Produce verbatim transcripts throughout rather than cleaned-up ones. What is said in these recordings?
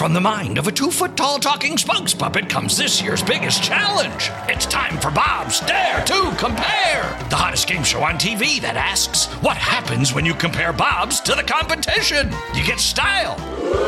from the mind of a two-foot-tall talking spokes puppet comes this year's biggest challenge. It's time for Bob's Dare to Compare, the hottest game show on T V that asks, what happens when you compare Bobs to the competition? You get style.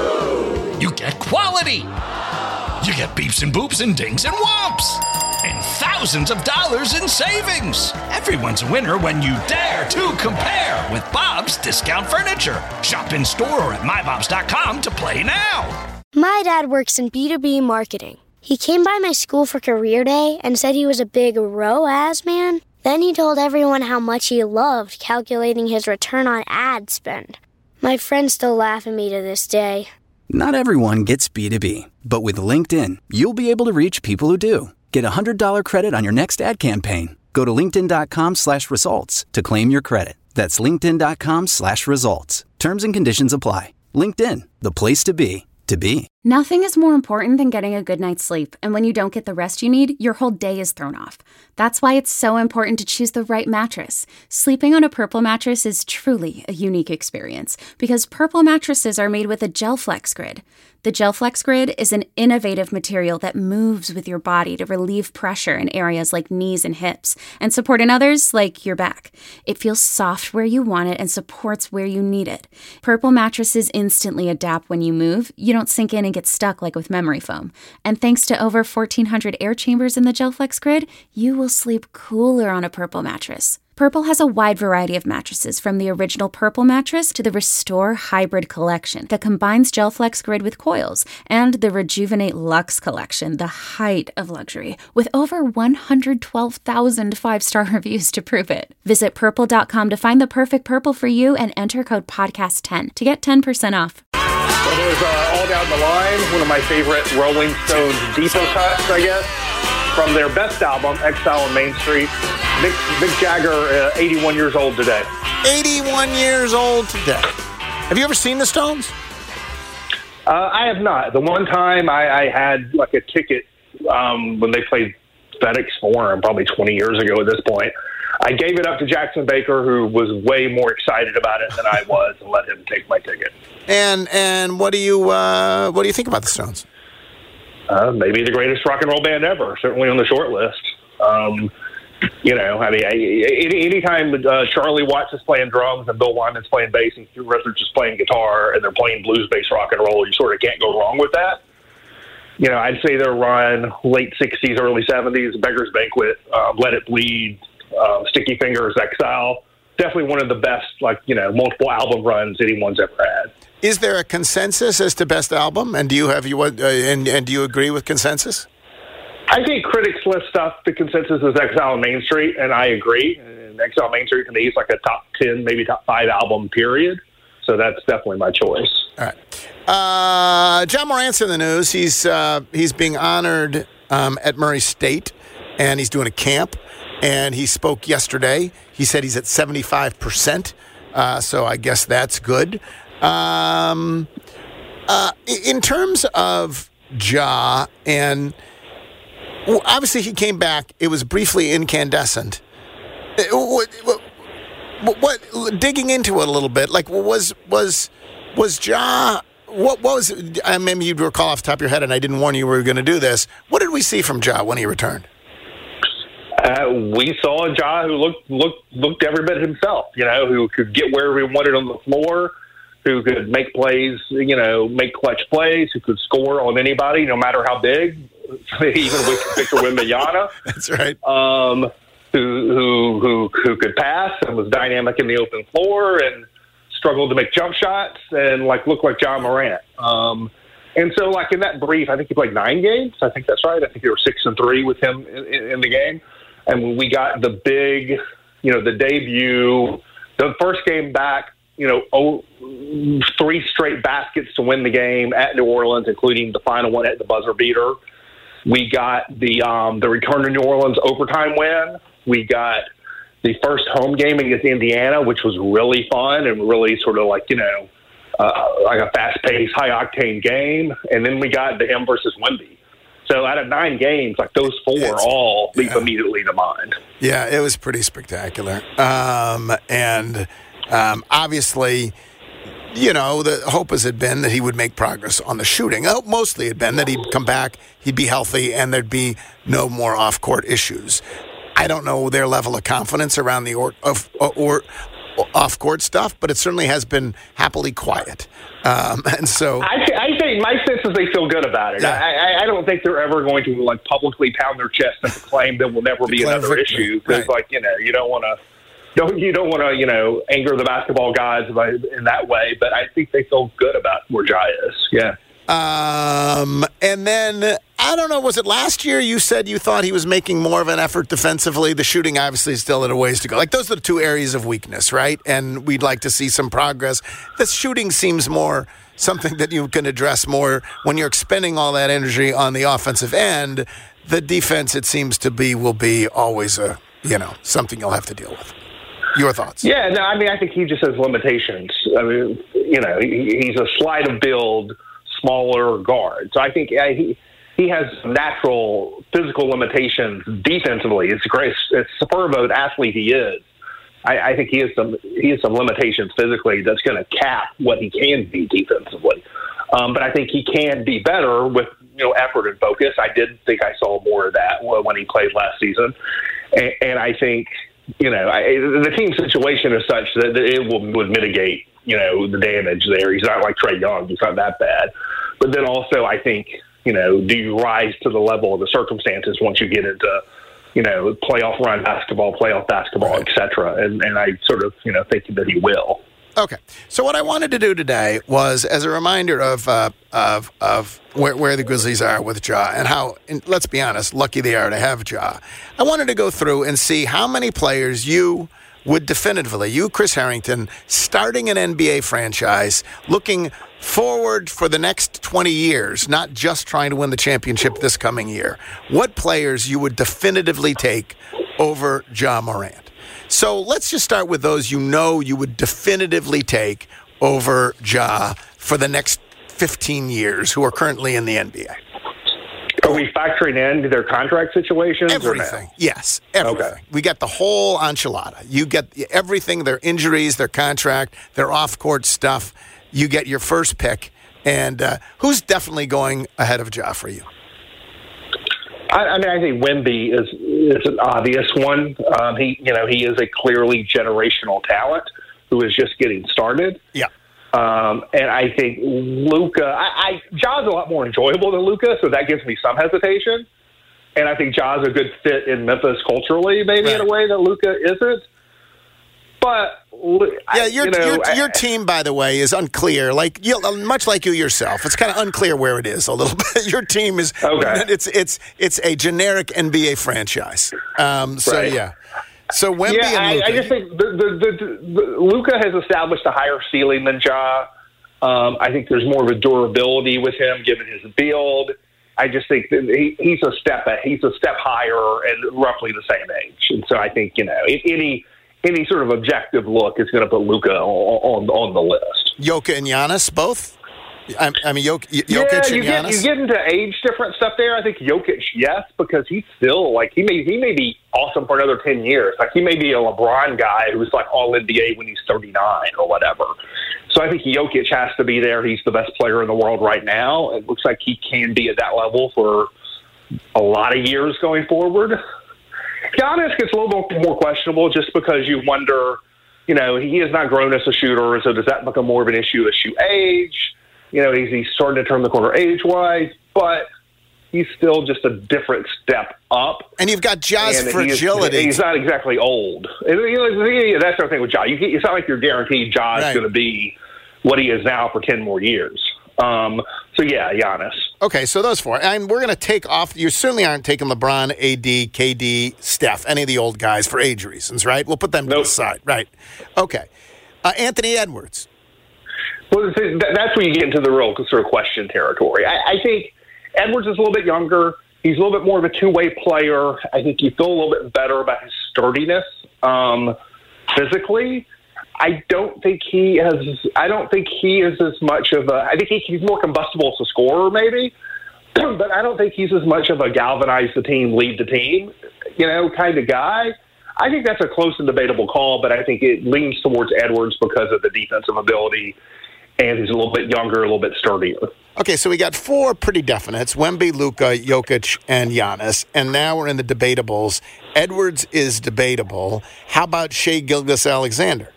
You get quality. You get beeps and boops and dings and whomps. And thousands of dollars in savings. Everyone's a winner when you dare to compare with Bob's Discount Furniture. Shop in store or at my bobs dot com to play now. My dad works in B two B marketing. He came by my school for career day and said he was a big R O A S man. Then he told everyone how much he loved calculating his return on ad spend. My friends still laugh at me to this day. Not everyone gets B two B, but with LinkedIn, you'll be able to reach people who do. Get a one hundred dollars credit on your next ad campaign. Go to linkedin.com slash results to claim your credit. That's linkedin.com slash results. Terms and conditions apply. LinkedIn, the place to be, to be. Nothing is more important than getting a good night's sleep, and when you don't get the rest you need, your whole day is thrown off. That's why it's so important to choose the right mattress. Sleeping on a Purple mattress is truly a unique experience, because Purple mattresses are made with a GelFlex Grid. The GelFlex Grid is an innovative material that moves with your body to relieve pressure in areas like knees and hips, and support in others like your back. It feels soft where you want it and supports where you need it. Purple mattresses instantly adapt when you move. You don't sink in and get stuck like with memory foam. And thanks to over fourteen hundred air chambers in the GelFlex Grid, you will sleep cooler on a Purple mattress. Purple has a wide variety of mattresses, from the original Purple mattress to the Restore Hybrid collection that combines GelFlex Grid with coils, and the Rejuvenate Luxe collection, the height of luxury, with over one hundred twelve thousand five-star reviews to prove it. Visit purple dot com to find the perfect Purple for you and enter code podcast ten to get ten percent off. Well, there's uh, All Down the Line, one of my favorite Rolling Stones deeper cuts, I guess, from their best album, Exile on Main Street. Mick, Mick Jagger, uh, eighty-one years old today. eighty-one years old today. Have you ever seen the Stones? Uh, I have not. The one time I, I had like a ticket um, when they played FedEx Forum, probably twenty years ago at this point. I gave it up to Jackson Baker, who was way more excited about it than I was, and let him take my ticket. And and what do you uh, what do you think about the Stones? Uh, maybe the greatest rock and roll band ever, certainly on the short list. Um, you know, I mean, I, any anytime uh, Charlie Watts is playing drums and Bill Wyman's playing bass and Hugh Richards is playing guitar and they're playing blues bass rock and roll, you sort of can't go wrong with that. You know, I'd say their run, late sixties, early seventies, Beggar's Banquet, um, Let It Bleed, um, Sticky Fingers, Exile, definitely one of the best, like, you know, multiple album runs anyone's ever had. Is there a consensus as to best album? And do you have you uh, and and do you agree with consensus? I think critics list stuff. The consensus is Exile on Main Street, and I agree. And Exile on Main Street to me is like a top ten, maybe top five album. Period. So that's definitely my choice. All right. Uh, John Morant's in the news. He's uh, he's being honored um, at Murray State, and he's doing a camp. And he spoke yesterday. He said he's at seventy-five percent. Uh, so I guess that's good. Um, uh, in terms of Ja, and well, obviously he came back. It was briefly incandescent. What, what, what digging into it a little bit? Like, was was was Ja? What, what was? I maybe you'd recall off the top of your head, and I didn't warn you we were going to do this. What did we see from Ja when he returned? Uh, we saw a Ja who looked looked looked every bit himself. You know, who could get wherever he wanted on the floor, who could make plays. You know, make clutch plays. Who could score on anybody, no matter how big. Even with Victor Wembanyama. That's right. Um, who who who who could pass and was dynamic in the open floor and struggled to make jump shots and like looked like John Morant. Um, and so, like in that brief, I think he played nine games. I think that's right. I think they were six and three with him in, in, in the game. And when we got the big, you know, the debut, the first game back, you know, oh, three straight baskets to win the game at New Orleans, including the final one at the buzzer beater. We got the um, the return to New Orleans overtime win. We got the first home game against Indiana, which was really fun and really sort of like, you know, uh, like a fast-paced, high-octane game. And then we got the him versus Wemby. So out of nine games, like those four it's, all leap yeah. immediately to mind. Yeah, it was pretty spectacular. Um, and um, obviously, you know, the hope has had been that he would make progress on the shooting. The hope mostly had been that he'd come back, he'd be healthy, and there'd be no more off-court issues. I don't know their level of confidence around the or, of, or, or off-court stuff, but it certainly has been happily quiet. Um, and so, I, I think my sense is they feel good about it. Yeah. I, I don't think they're ever going to like publicly pound their chest and proclaim there will never be another victory. issue because, Right. like you know, you don't want to. Don't, you don't want to, you know, anger the basketball gods by, in that way, but I think they feel good about where Ja is. Yeah. Um, and then, I don't know, was it last year you said you thought he was making more of an effort defensively? The shooting obviously is still at a ways to go. Like, those are the two areas of weakness, right? And we'd like to see some progress. The shooting seems more something that you can address more when you're expending all that energy on the offensive end. The defense, it seems to be, will be always a, you know, something you'll have to deal with. Your thoughts? Yeah, no, I mean, I think he just has limitations. I mean, you know, he, he's a slight of build, smaller guard. So I think yeah, he he has natural physical limitations defensively. It's great. It's superb of an athlete he is. I, I think he has some he has some limitations physically that's going to cap what he can be defensively. Um, but I think he can be better with you know effort and focus. I did think I saw more of that when he played last season, and, and I think. You know, I, the team situation is such that it will, would mitigate, you know, the damage there. He's not like Trae Young. He's not that bad. But then also, I think, you know, do you rise to the level of the circumstances once you get into, you know, playoff run basketball, playoff basketball, et cetera? And, and I sort of, you know, think that he will. Okay. So what I wanted to do today was, as a reminder of uh, of of where, where the Grizzlies are with Ja and how, and let's be honest, lucky they are to have Ja. I wanted to go through and see how many players you would definitively, you, Chris Harrington, starting an N B A franchise, looking forward for the next twenty years, not just trying to win the championship this coming year. What players you would definitively take over Ja Morant? So let's just start with those you know you would definitively take over Ja for the next fifteen years who are currently in the N B A. Are we factoring in their contract situations? Everything. Or no? Yes, everything. Okay. We get the whole enchilada. You get everything, their injuries, their contract, their off-court stuff. You get your first pick. And uh, who's definitely going ahead of Ja for you? I, I mean, I think Wemby is is an obvious one. Um, he, you know, he is a clearly generational talent who is just getting started. Yeah. Um, and I think Luka, I, I Ja's a lot more enjoyable than Luka, so that gives me some hesitation. And I think Ja's a good fit in Memphis culturally, maybe right. in a way that Luka isn't. But yeah, your you know, your, I, your team, by the way, is unclear. Like you, much like you yourself, it's kind of unclear where it is a little bit. Your team is okay. It's it's it's a generic N B A franchise. Um, so right. yeah, so Wemby yeah, and Luka. I, I just think the, the, the, the, Luka has established a higher ceiling than Ja. Um, I think there's more of a durability with him, given his build. I just think that he, he's a step he's a step higher and roughly the same age, and so I think you know any. Any sort of objective look is going to put Luka on, on on the list. Jokic and Giannis, both? I, I mean, Jokic, Jokic yeah, you and get, Giannis? you get into age different stuff there. I think Jokic, yes, because he's still, like, he may he may be awesome for another ten years. Like, he may be a LeBron guy who's, like, all N B A when he's thirty-nine or whatever. So I think Jokic has to be there. He's the best player in the world right now. It looks like he can be at that level for a lot of years going forward. Giannis gets a little bit more questionable just because you wonder, you know, he has not grown as a shooter, so does that become more of an issue as you age? You know, he's, he's starting to turn the corner age-wise, but he's still just a different step up. And you've got Ja's and fragility. He is, he's not exactly old. And, you know, that's the thing with Ja. You, it's not like you're guaranteed Ja is right. going to be what he is now for ten more years. Um, so, yeah, Giannis. Okay, so those four. And we're going to take off. You certainly aren't taking LeBron, A D, K D, Steph, any of the old guys for age reasons, right? We'll put them nope. to the side. Right. Okay. Uh, Anthony Edwards. Well, that's where you get into the real sort of question territory. I, I think Edwards is a little bit younger. He's a little bit more of a two-way player. I think you feel a little bit better about his sturdiness um, physically. I don't think he has. I don't think he is as much of a. I think he, he's more combustible as a scorer, maybe, but I don't think he's as much of a galvanize the team, lead the team, you know, kind of guy. I think that's a close and debatable call, but I think it leans towards Edwards because of the defensive ability and he's a little bit younger, a little bit sturdier. Okay, so we got four pretty definites: Wemby, Luka, Jokic, and Giannis. And now we're in the debatables. Edwards is debatable. How about Shai Gilgeous-Alexander?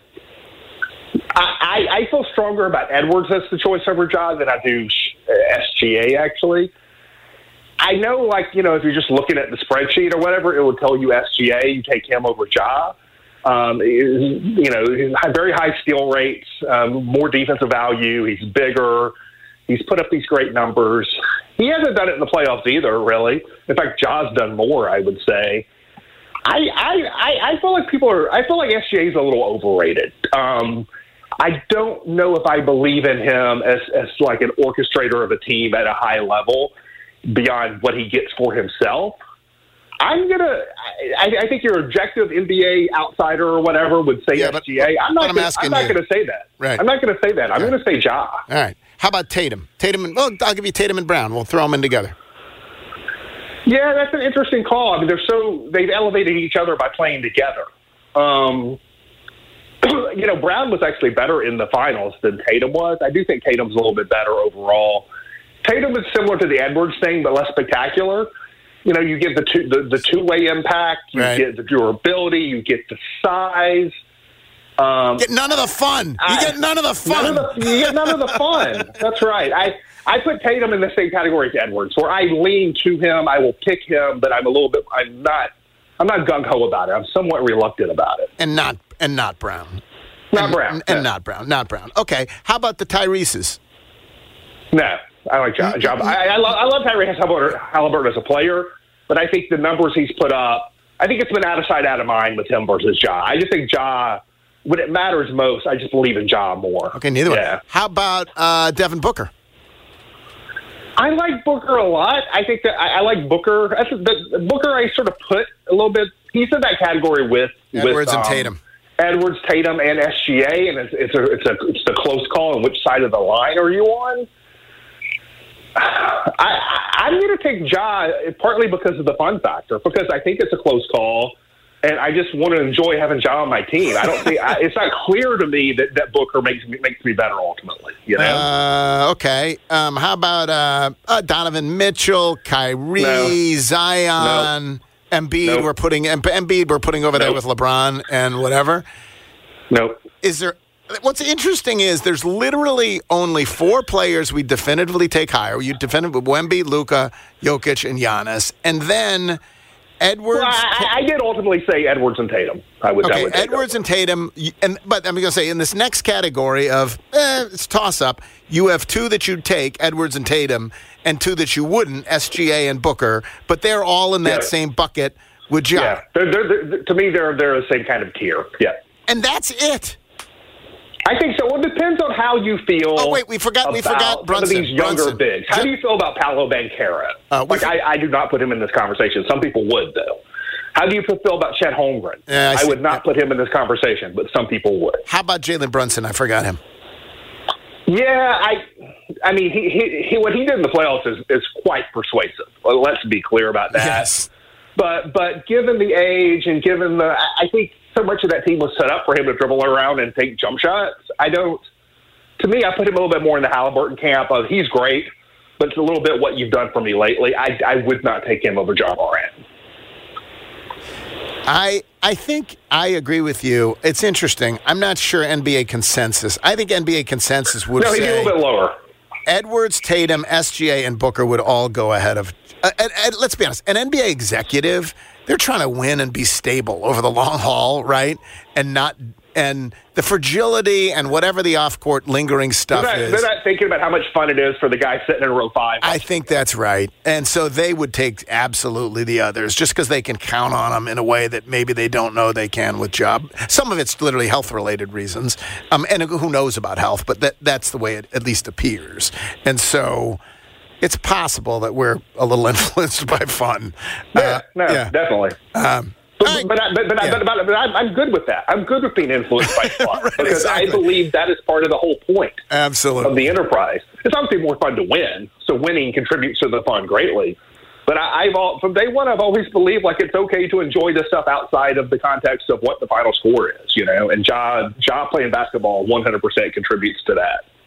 I, I, I feel stronger about Edwards as the choice over Ja than I do S G A, actually. I know, like, you know, if you're just looking at the spreadsheet or whatever, it would tell you S G A, you take him over Ja. Um, you know, very high steal rates, um, more defensive value. He's bigger. He's put up these great numbers. He hasn't done it in the playoffs either, really. In fact, Ja's done more, I would say. I I, I feel like people are – I feel like S G A is a little overrated. Um, I don't know if I believe in him as, as like an orchestrator of a team at a high level beyond what he gets for himself. I'm going to – I think your objective N B A outsider or whatever would say yeah, S G A. I'm not I'm gonna, asking I'm not you. going to say that. Right. I'm not going to say that. I'm Right. going to say Ja. All right. How about Tatum? Tatum and – well, I'll give you Tatum and Brown. We'll throw them in together. Yeah, that's an interesting call. I mean, they're so – they've elevated each other by playing together. Um, you know, Brown was actually better in the finals than Tatum was. I do think Tatum's a little bit better overall. Tatum is similar to the Edwards thing, but less spectacular. You know, you get the two the, the two-way impact, you Right. get the durability, you get the size. Um, Get none of the fun. You I- get none of the fun. None of the, you get none of the fun. That's right. I, I put Tatum in the same category as Edwards, where I lean to him. I will pick him, but I'm a little bit. I'm not. I'm not gung ho about it. I'm somewhat reluctant about it. and not and not Brown. Not and, Brown. And, and no. not Brown. Not Brown. Okay. How about the Tyrese's? No, I like Ja. Ja. I, I love. I love Tyrese Halliburton, Halliburton as a player, but I think the numbers he's put up. I think it's been out of sight, out of mind with him versus Ja. I just think Ja. When it matters most, I just believe in Ja more. Okay, neither yeah. one. How about uh, Devin Booker? I like Booker a lot. I think that I, I like Booker. That's, the, Booker, I sort of put a little bit. He's in that category with Edwards with, and um, Tatum. Edwards, Tatum, and S G A, and it's, it's a it's a it's a close call. On which side of the line are you on? I, I I'm going to take Ja partly because of the fun factor, because I think it's a close call. And I just want to enjoy having Ja on my team. I don't think I, it's not clear to me that, that Booker makes me makes me better ultimately. You know. Uh, okay. Um, how about uh, uh, Donovan Mitchell, Kyrie, No. Zion, Embiid? Nope. We're putting Em- Embiid. We're putting over there Nope. with LeBron and whatever. Nope. Is there? What's interesting is there's literally only four players we definitively take higher. You definitively Wemby, Luka, Jokic, and Giannis, and then Edwards. Well, I, I did ultimately say Edwards and Tatum. I would. I Okay, would take Edwards those. and Tatum, y- and but I'm going to say in this next category of eh, it's toss up. You have two that you'd take, Edwards and Tatum, and two that you wouldn't, S G A and Booker. But they're all in that Yeah. same bucket with Ja, Yeah, they're, they're, they're, to me, they're they're the same kind of tier. Yeah, and that's it. I think so. Well, it depends on how you feel. Oh, wait, we forgot- we about forgot some Brunson. of these younger Brunson. bigs. How Ja- do you feel about Paolo Banchero? Uh, we like, for- I, I do not put him in this conversation. Some people would, though. How do you feel about Chet Holmgren? Yeah, I I, see. would not Yeah. put him in this conversation, but some people would. How about Jalen Brunson? I forgot him. Yeah, I, I mean, he, he, he what he did in the playoffs is, is quite persuasive. Well, let's be clear about that. Yes. But but given the age and given the, I think so much of that team was set up for him to dribble around and take jump shots. I don't. To me, I put him a little bit more in the Halliburton camp of he's great, but it's a little bit what you've done for me lately. I, I would not take him over Ja Morant. I I think I agree with you. It's interesting. I'm not sure N B A consensus. I think N B A consensus would No, he's a say little bit lower. Edwards, Tatum, S G A, and Booker would all go ahead of. Uh, and, and let's be honest, an N B A executive, they're trying to win and be stable over the long haul, right? And not and the fragility and whatever the off-court lingering stuff They're not, is. they're not thinking about how much fun it is for the guy sitting in row five. I think that's right. And so they would take absolutely the others just because they can count on them in a way that maybe they don't know they can with Job. Some of it's literally health-related reasons. Um, and who knows about health, but that, that's the way it at least appears. And so it's possible that we're a little influenced by fun. Yeah, Uh, no, yeah. definitely. Um, But, I- but, I, but, but, I, yeah. but, but, but I'm, I'm good with that. I'm good with being influenced by fun Right, because exactly. I believe that is part of the whole point of Absolutely. the enterprise. It's obviously more fun to win, so winning contributes to the fun greatly. But I, I've all, from day one, I've always believed like it's okay to enjoy this stuff outside of the context of what the final score is, you know. And Ja, Ja playing basketball one hundred percent contributes to that.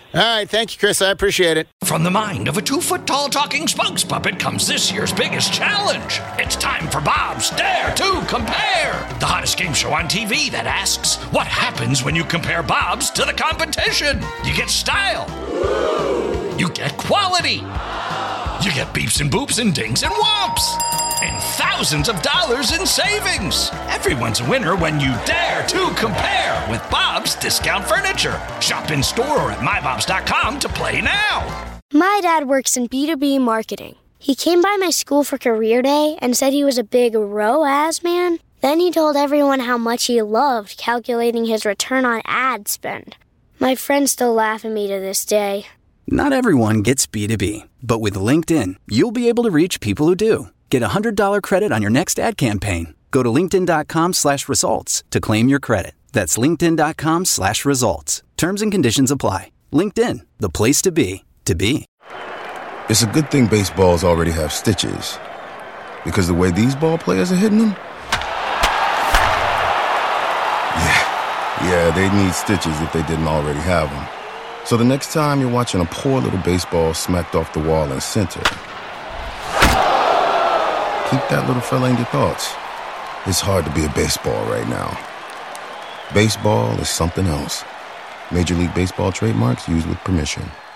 All right, thank you, Chris. I appreciate it. From the mind of a two-foot-tall talking spokes puppet comes this year's biggest challenge. It's time for Bob's Dare to Compare, the hottest game show on T V that asks, what happens when you compare Bobs to the competition? You get style. You get quality. You get beeps and boops and dings and whomps. And thousands of dollars in savings. Everyone's a winner when you dare to compare with Bob's Discount Furniture. Shop in store or at my bobs dot com to play now. My dad works in B two B marketing. He came by my school for career day and said he was a big R O A S man. Then he told everyone how much he loved calculating his return on ad spend. My friends still laugh at me to this day. Not everyone gets B two B, but with LinkedIn, you'll be able to reach people who do. Get a one hundred dollars credit on your next ad campaign. Go to linkedin.com slash results to claim your credit. That's linkedin.com slash results. Terms and conditions apply. LinkedIn, the place to be, to be. It's a good thing baseballs already have stitches. Because the way these ball players are hitting them? Yeah, yeah, they need stitches if they didn't already have them. So the next time you're watching a poor little baseball smacked off the wall in center, keep that little fella in your thoughts. It's hard to be a baseball right now. Baseball is something else. Major League Baseball trademarks used with permission.